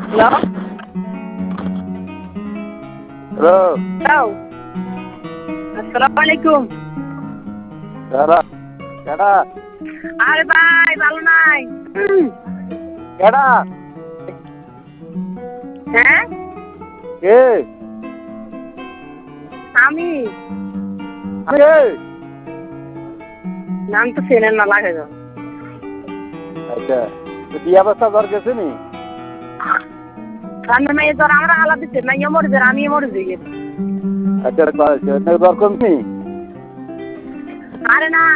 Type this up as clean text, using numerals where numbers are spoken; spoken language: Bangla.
হ্যালো হ্যালো হ্যালো আসসালামু আলাইকুম। কেডা কেডা আরে ভাই ভালো নাই? কেডা হ্যাঁ কে আমি কে নাম তো চেনেন না লাগে যাও। আচ্ছা তো বিয়া বস্তা দর গেছে নি রান্না মেয়ে তোর আমরা আলাদা দিচ্ছে না ইয়ে মরে যাবে আমি মরে যাই। আচ্ছা দর কমনি আরে না